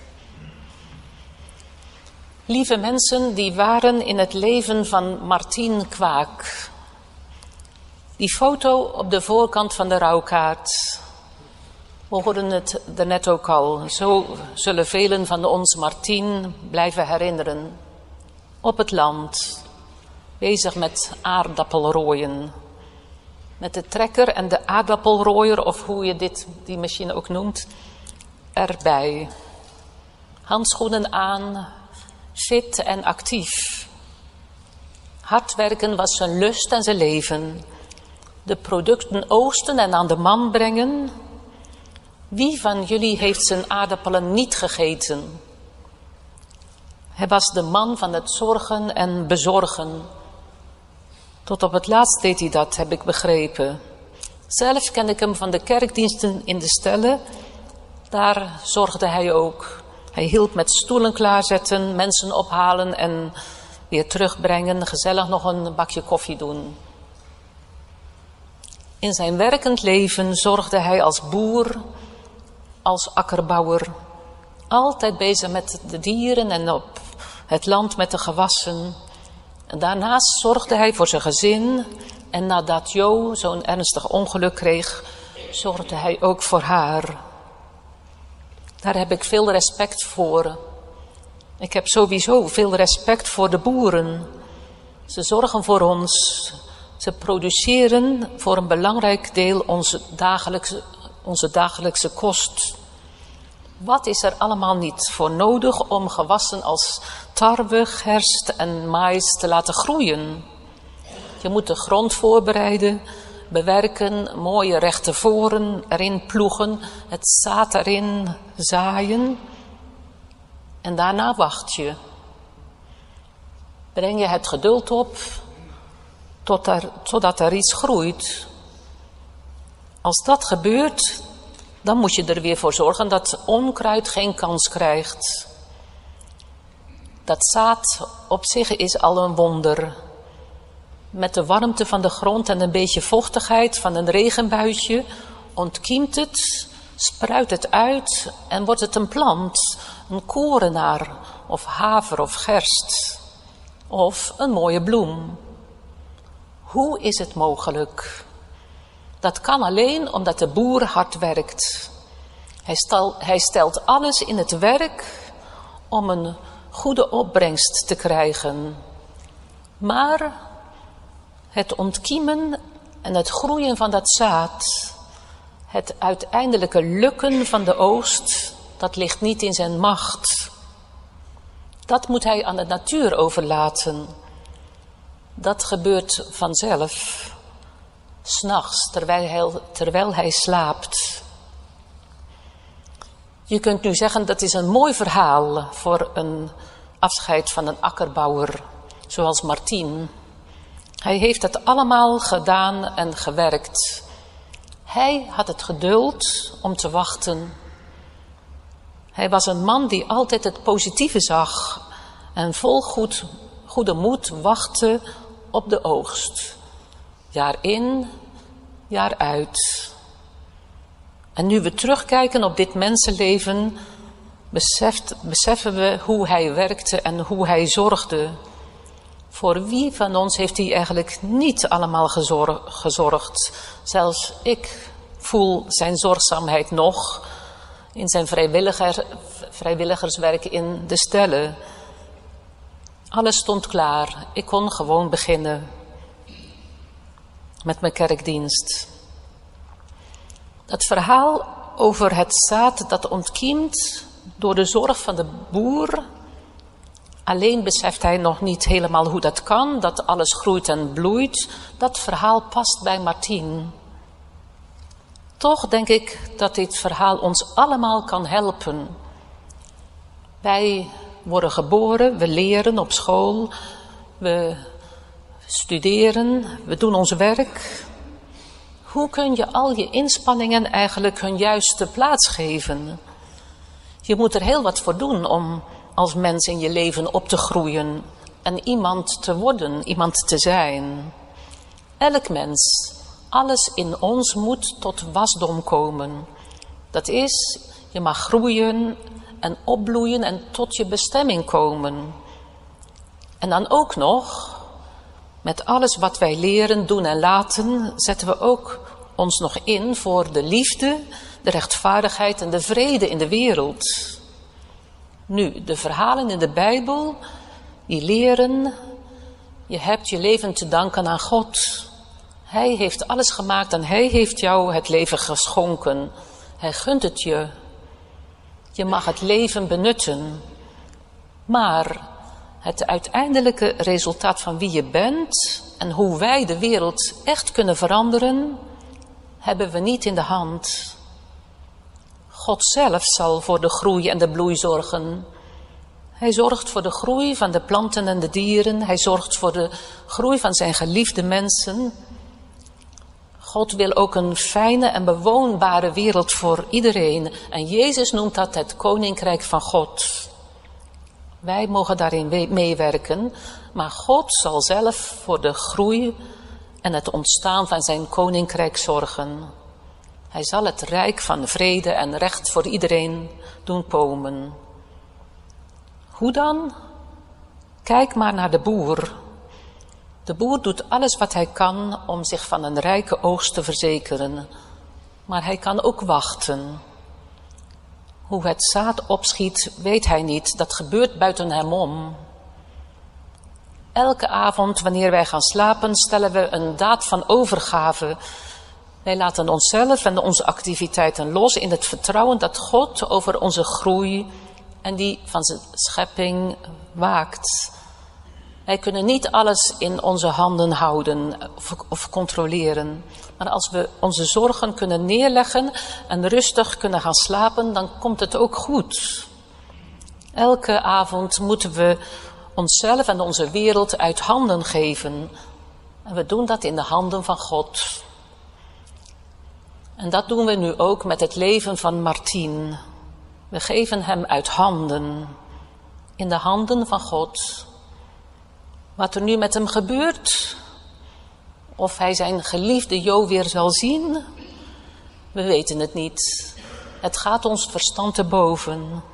Lieve mensen die waren in het leven van Martien Kwaak. Die foto op de voorkant van de rouwkaart. We hoorden het daarnet ook al. Zo zullen velen van ons Martien blijven herinneren. Op het land, bezig met aardappelrooien. Met de trekker en de aardappelrooier, of hoe je die machine ook noemt, erbij. Handschoenen aan, fit en actief. Hard werken was zijn lust en zijn leven. De producten oogsten en aan de man brengen. Wie van jullie heeft zijn aardappelen niet gegeten? Hij was de man van het zorgen en bezorgen. Tot op het laatst deed hij dat, heb ik begrepen. Zelf ken ik hem van de kerkdiensten in de stellen. Daar zorgde hij ook. Hij hielp met stoelen klaarzetten, mensen ophalen en weer terugbrengen. Gezellig nog een bakje koffie doen. In zijn werkend leven zorgde hij als boer, als akkerbouwer. Altijd bezig met de dieren en op het land met de gewassen. En daarnaast zorgde hij voor zijn gezin. En nadat Jo zo'n ernstig ongeluk kreeg, zorgde hij ook voor haar. Daar heb ik veel respect voor. Ik heb sowieso veel respect voor de boeren. Ze zorgen voor ons. Ze produceren voor een belangrijk deel onze dagelijkse kost. Wat is er allemaal niet voor nodig om gewassen als tarwe, gerst en maïs te laten groeien? Je moet de grond voorbereiden, bewerken, mooie rechte voren erin ploegen, het zaad erin zaaien. En daarna wacht je. Breng je het geduld op totdat er iets groeit. Als dat gebeurt, dan moet je er weer voor zorgen dat onkruid geen kans krijgt. Dat zaad op zich is al een wonder. Met de warmte van de grond en een beetje vochtigheid van een regenbuitje ontkiemt het, spruit het uit en wordt het een plant, een korenaar of haver of gerst of een mooie bloem. Hoe is het mogelijk? Dat kan alleen omdat de boer hard werkt. Hij stelt alles in het werk om een goede opbrengst te krijgen. Maar het ontkiemen en het groeien van dat zaad, het uiteindelijke lukken van de oogst, dat ligt niet in zijn macht. Dat moet hij aan de natuur overlaten. Dat gebeurt vanzelf, 's nachts terwijl hij slaapt. Je kunt nu zeggen, dat is een mooi verhaal voor een afscheid van een akkerbouwer, zoals Martien. Hij heeft het allemaal gedaan en gewerkt. Hij had het geduld om te wachten. Hij was een man die altijd het positieve zag en vol goede moed wachtte op de oogst. Jaar in, jaar uit. En nu we terugkijken op dit mensenleven, beseffen we hoe hij werkte en hoe hij zorgde. Voor wie van ons heeft hij eigenlijk niet allemaal gezorgd? Zelfs ik voel zijn zorgzaamheid nog in zijn vrijwilligerswerk in de stellen. Alles stond klaar. Ik kon gewoon beginnen met mijn kerkdienst. Het verhaal over het zaad dat ontkiemt door de zorg van de boer. Alleen beseft hij nog niet helemaal hoe dat kan, dat alles groeit en bloeit. Dat verhaal past bij Martien. Toch denk ik dat dit verhaal ons allemaal kan helpen. Wij worden geboren, we leren op school, we studeren, we doen ons werk. Hoe kun je al je inspanningen eigenlijk hun juiste plaats geven? Je moet er heel wat voor doen om als mens in je leven op te groeien en iemand te worden, iemand te zijn. Elk mens, alles in ons moet tot wasdom komen. Dat is, je mag groeien en opbloeien en tot je bestemming komen. En dan ook nog, met alles wat wij leren, doen en laten, zetten we ook ons nog in voor de liefde, de rechtvaardigheid en de vrede in de wereld. Nu, de verhalen in de Bijbel, die leren, je hebt je leven te danken aan God. Hij heeft alles gemaakt en hij heeft jou het leven geschonken. Hij gunt het je. Je mag het leven benutten. Maar het uiteindelijke resultaat van wie je bent en hoe wij de wereld echt kunnen veranderen, hebben we niet in de hand. God zelf zal voor de groei en de bloei zorgen. Hij zorgt voor de groei van de planten en de dieren. Hij zorgt voor de groei van zijn geliefde mensen. God wil ook een fijne en bewoonbare wereld voor iedereen. En Jezus noemt dat het koninkrijk van God. Wij mogen daarin meewerken, maar God zal zelf voor de groei en het ontstaan van zijn koninkrijk zorgen. Hij zal het rijk van vrede en recht voor iedereen doen komen. Hoe dan? Kijk maar naar de boer. De boer doet alles wat hij kan om zich van een rijke oogst te verzekeren. Maar hij kan ook wachten. Hoe het zaad opschiet, weet hij niet. Dat gebeurt buiten hem om. Elke avond, wanneer wij gaan slapen, stellen we een daad van overgave. Wij laten onszelf en onze activiteiten los in het vertrouwen dat God over onze groei en die van zijn schepping waakt. Wij kunnen niet alles in onze handen houden of controleren. Maar als we onze zorgen kunnen neerleggen en rustig kunnen gaan slapen, dan komt het ook goed. Elke avond moeten we onszelf en onze wereld uit handen geven. En we doen dat in de handen van God. En dat doen we nu ook met het leven van Martien. We geven hem uit handen, in de handen van God. Wat er nu met hem gebeurt, of hij zijn geliefde Jo weer zal zien, we weten het niet. Het gaat ons verstand te boven.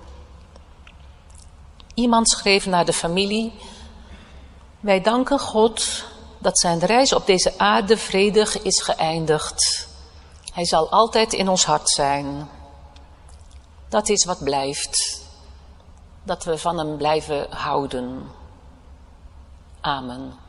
Iemand schreef naar de familie: wij danken God dat zijn reis op deze aarde vredig is geëindigd. Hij zal altijd in ons hart zijn. Dat is wat blijft. Dat we van hem blijven houden. Amen.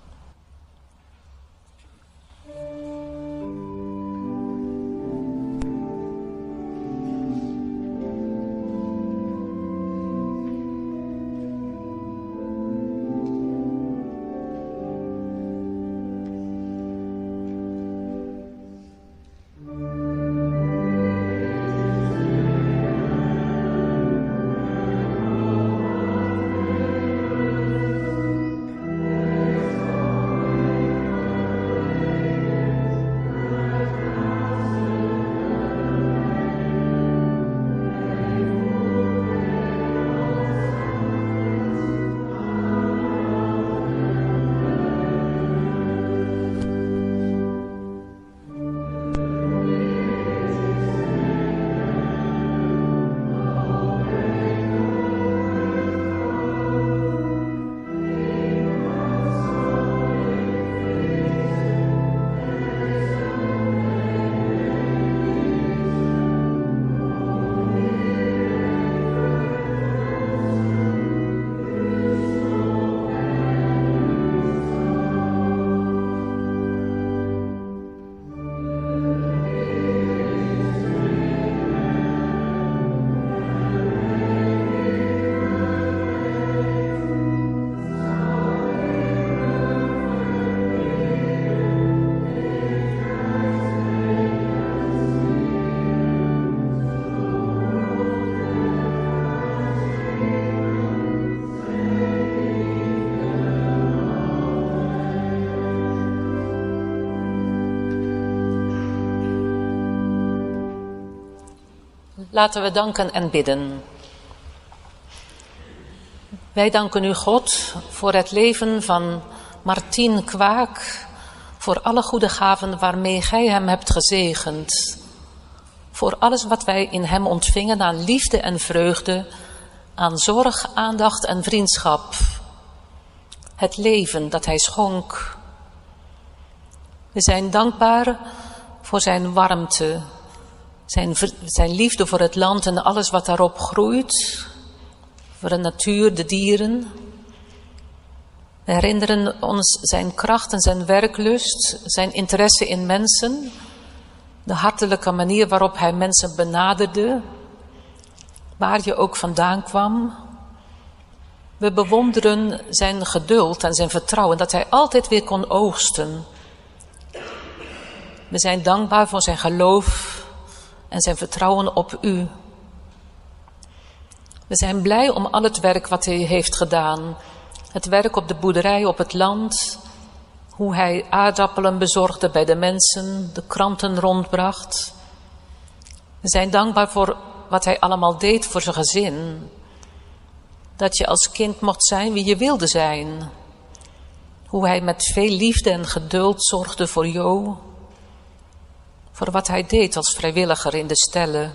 Laten we danken en bidden. Wij danken u, God, voor het leven van Martien Kwaak, voor alle goede gaven waarmee gij hem hebt gezegend. Voor alles wat wij in hem ontvingen aan liefde en vreugde, aan zorg, aandacht en vriendschap. Het leven dat hij schonk. We zijn dankbaar voor zijn warmte, zijn liefde voor het land en alles wat daarop groeit, voor de natuur, de dieren. We herinneren ons zijn kracht en zijn werklust, zijn interesse in mensen, de hartelijke manier waarop hij mensen benaderde, waar je ook vandaan kwam. We bewonderen zijn geduld en zijn vertrouwen, dat hij altijd weer kon oogsten. We zijn dankbaar voor zijn geloof en zijn vertrouwen op u. We zijn blij om al het werk wat hij heeft gedaan. Het werk op de boerderij, op het land. Hoe hij aardappelen bezorgde bij de mensen, de kranten rondbracht. We zijn dankbaar voor wat hij allemaal deed voor zijn gezin. Dat je als kind mocht zijn wie je wilde zijn. Hoe hij met veel liefde en geduld zorgde voor Jo. Voor wat hij deed als vrijwilliger in de stellen.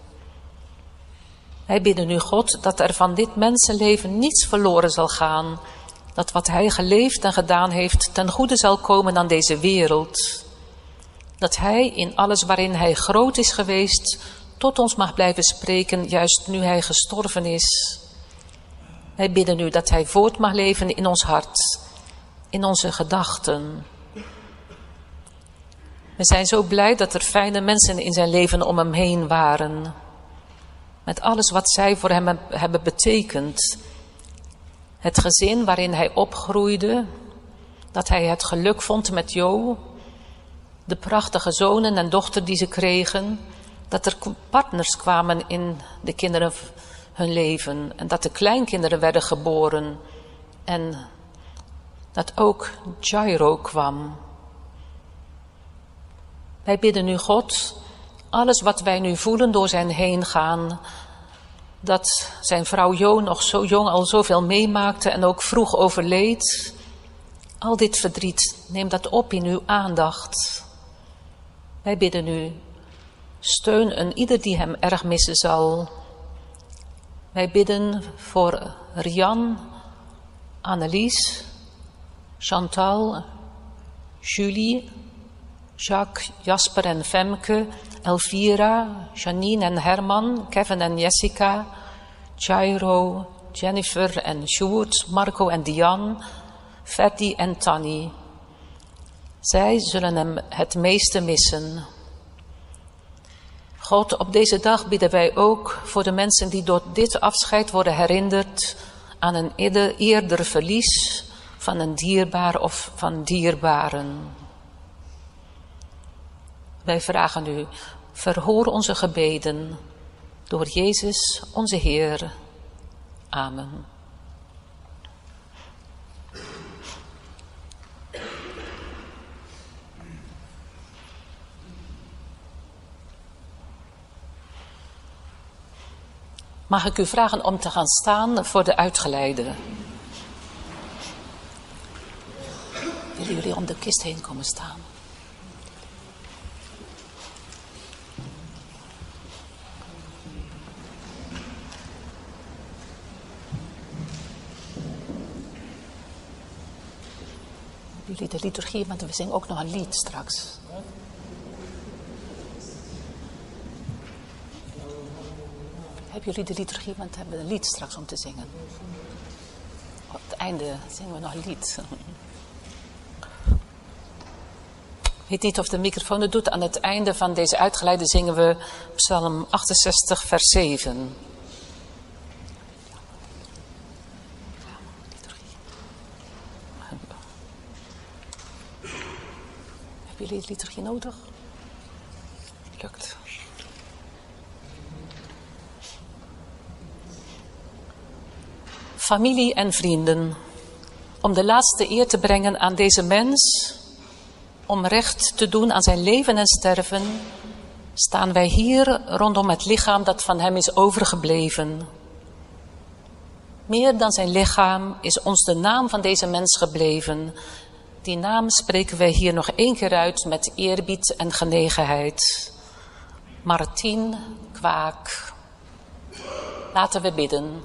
Wij bidden u, God, dat er van dit mensenleven niets verloren zal gaan. Dat wat hij geleefd en gedaan heeft ten goede zal komen aan deze wereld. Dat Hij in alles waarin Hij groot is geweest, tot ons mag blijven spreken, juist nu Hij gestorven is. Wij bidden u dat Hij voort mag leven in ons hart, in onze gedachten. We zijn zo blij dat er fijne mensen in zijn leven om hem heen waren. Met alles wat zij voor hem hebben betekend. Het gezin waarin hij opgroeide. Dat hij het geluk vond met Jo. De prachtige zonen en dochter die ze kregen. Dat er partners kwamen in de kinderen hun leven. En dat de kleinkinderen werden geboren. En dat ook Jairo kwam. Wij bidden u, God, alles wat wij nu voelen door zijn heen gaan, dat zijn vrouw Jo nog zo jong al zoveel meemaakte en ook vroeg overleed. Al dit verdriet, neem dat op in uw aandacht. Wij bidden u, steun een ieder die hem erg missen zal. Wij bidden voor Rian, Annelies, Chantal, Julie, Jacques, Jasper en Femke, Elvira, Janine en Herman, Kevin en Jessica, Jairo, Jennifer en Sjoerd, Marco en Diane, Ferdi en Tanny. Zij zullen hem het meeste missen. God, op deze dag bidden wij ook voor de mensen die door dit afscheid worden herinnerd aan een eerder verlies van een dierbaar of van dierbaren. Wij vragen u, verhoor onze gebeden door Jezus, onze Heer. Amen. Mag ik u vragen om te gaan staan voor de uitgeleide? Willen jullie om de kist heen komen staan? Jullie de liturgie, want we zingen ook nog een lied straks. Hebben jullie de liturgie, want we hebben een lied straks om te zingen. Op het einde zingen we nog een lied. Ik weet niet of de microfoon het doet. Aan het einde van deze uitgeleide zingen we Psalm 68, vers 7. Hebben jullie de liturgie nodig? Lukt. Familie en vrienden, om de laatste eer te brengen aan deze mens, om recht te doen aan zijn leven en sterven, staan wij hier rondom het lichaam dat van hem is overgebleven. Meer dan zijn lichaam is ons de naam van deze mens gebleven. Die naam spreken wij hier nog 1 keer uit met eerbied en genegenheid. Martien Kwaak. Laten we bidden.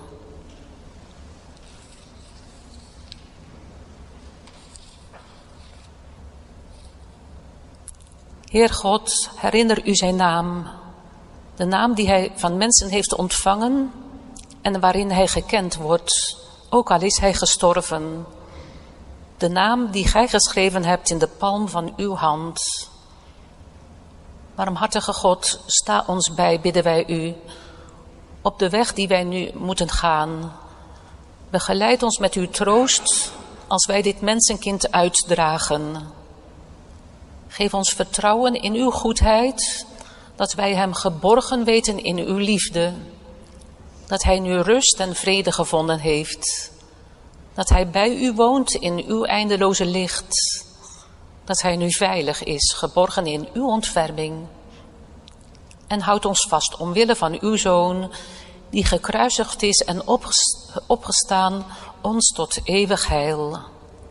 Heer God, herinner u zijn naam. De naam die hij van mensen heeft ontvangen en waarin hij gekend wordt, ook al is hij gestorven. De naam die gij geschreven hebt in de palm van uw hand. Barmhartige God, sta ons bij, bidden wij u, op de weg die wij nu moeten gaan. Begeleid ons met uw troost als wij dit mensenkind uitdragen. Geef ons vertrouwen in uw goedheid, dat wij hem geborgen weten in uw liefde. Dat hij nu rust en vrede gevonden heeft. Dat hij bij u woont in uw eindeloze licht. Dat hij nu veilig is, geborgen in uw ontferming. En houd ons vast omwille van uw Zoon, die gekruisigd is en opgestaan, ons tot eeuwig heil.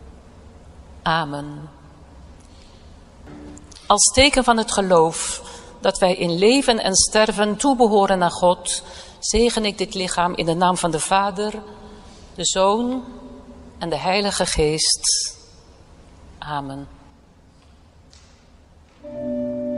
Amen. Als teken van het geloof dat wij in leven en sterven toebehoren aan God, zegen ik dit lichaam in de naam van de Vader, de Zoon en de Heilige Geest. Amen.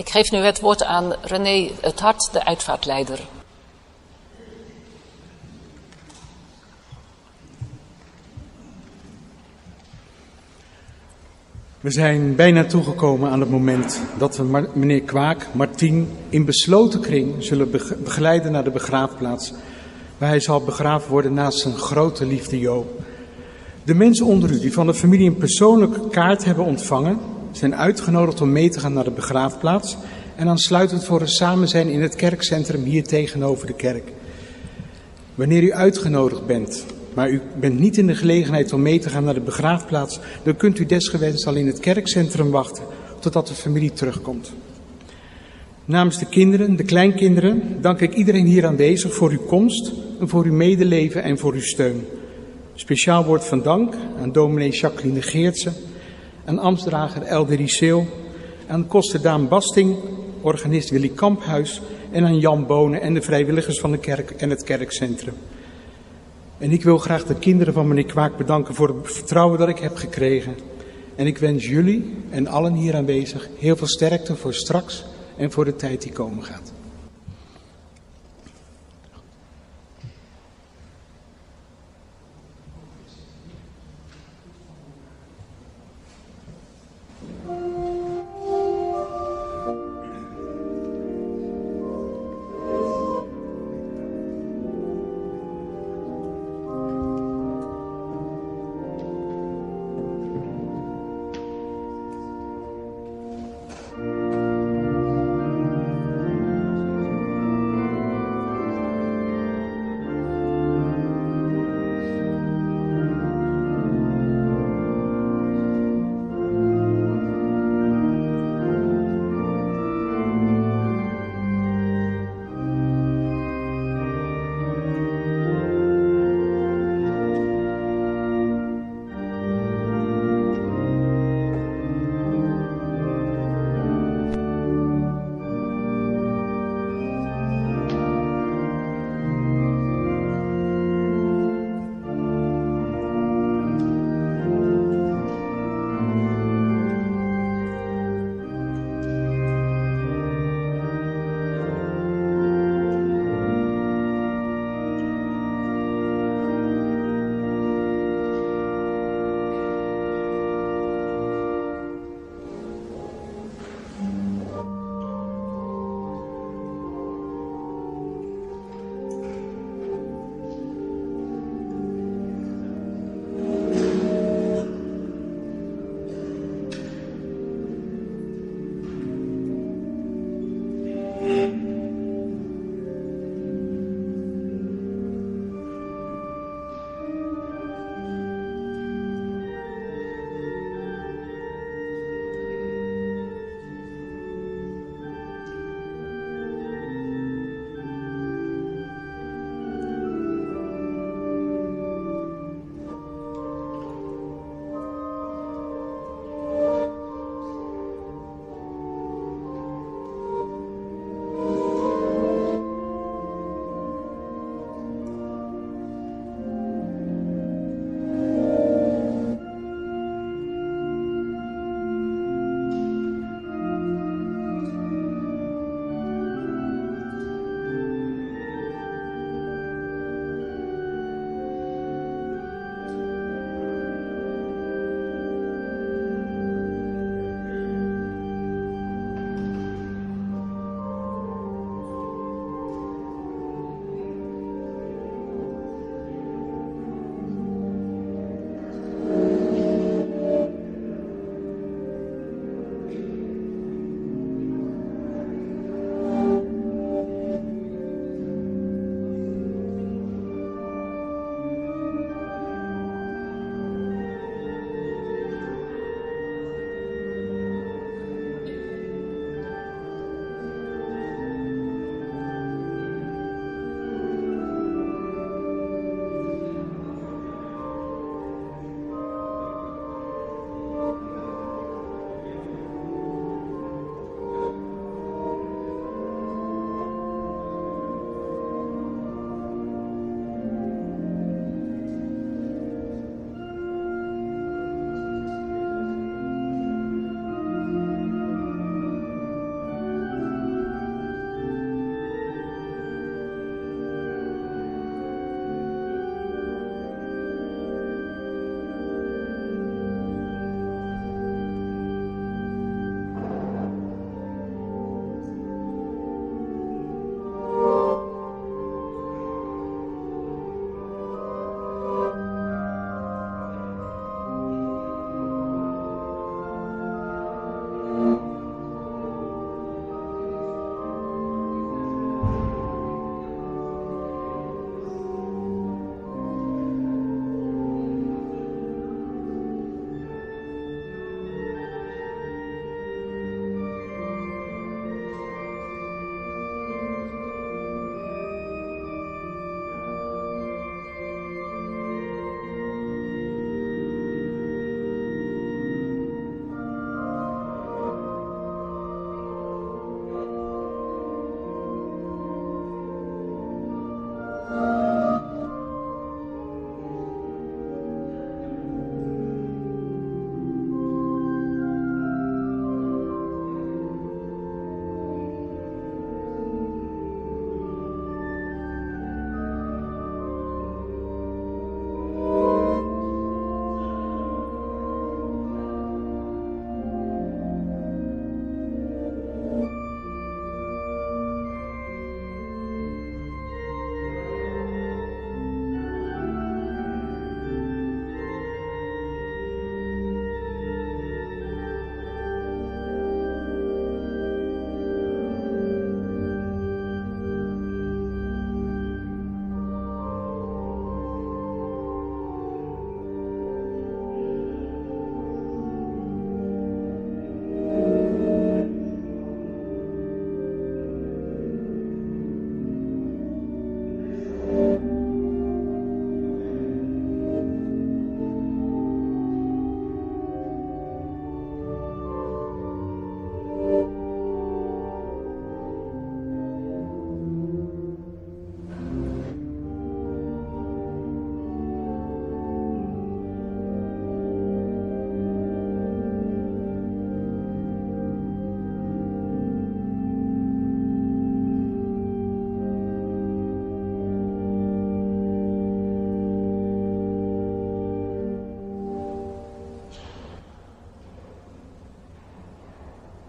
Ik geef nu het woord aan René het Hart, de uitvaartleider. We zijn bijna toegekomen aan het moment dat we meneer Kwaak, Martien, in besloten kring zullen begeleiden naar de begraafplaats, waar hij zal begraven worden naast zijn grote liefde Jo. De mensen onder u die van de familie een persoonlijke kaart hebben ontvangen, zijn uitgenodigd om mee te gaan naar de begraafplaats en aansluitend voor een samen zijn in het kerkcentrum hier tegenover de kerk. Wanneer u uitgenodigd bent, maar u bent niet in de gelegenheid om mee te gaan naar de begraafplaats, dan kunt u desgewenst al in het kerkcentrum wachten totdat de familie terugkomt. Namens de kinderen, de kleinkinderen, dank ik iedereen hier aanwezig voor uw komst en voor uw medeleven en voor uw steun. Speciaal woord van dank aan dominee Jacqueline Geertsen, aan ambtsdrager Elderie Seel, aan koster Daan Basting, organist Willy Kamphuis en aan Jan Bonen en de vrijwilligers van de kerk en het kerkcentrum. En ik wil graag de kinderen van meneer Kwaak bedanken voor het vertrouwen dat ik heb gekregen. En ik wens jullie en allen hier aanwezig heel veel sterkte voor straks en voor de tijd die komen gaat.